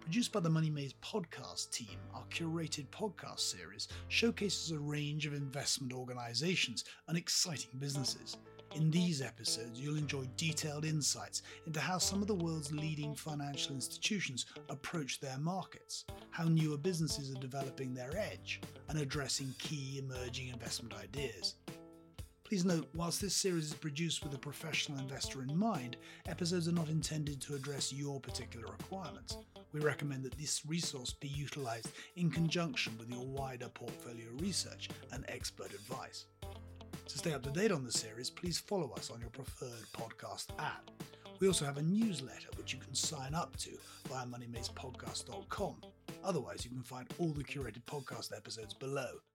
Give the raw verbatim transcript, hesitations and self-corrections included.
Produced by the Money Maze podcast team, our curated podcast series showcases a range of investment organisations and exciting businesses. In these episodes, you'll enjoy detailed insights into how some of the world's leading financial institutions approach their markets, how newer businesses are developing their edge, and addressing key emerging investment ideas. Please note, whilst this series is produced with a professional investor in mind, episodes are not intended to address your particular requirements. We recommend that this resource be utilised in conjunction with your wider portfolio research and expert advice. To stay up to date on the series, please follow us on your preferred podcast app. We also have a newsletter which you can sign up to via money maze podcast dot com. Otherwise, you can find all the curated podcast episodes below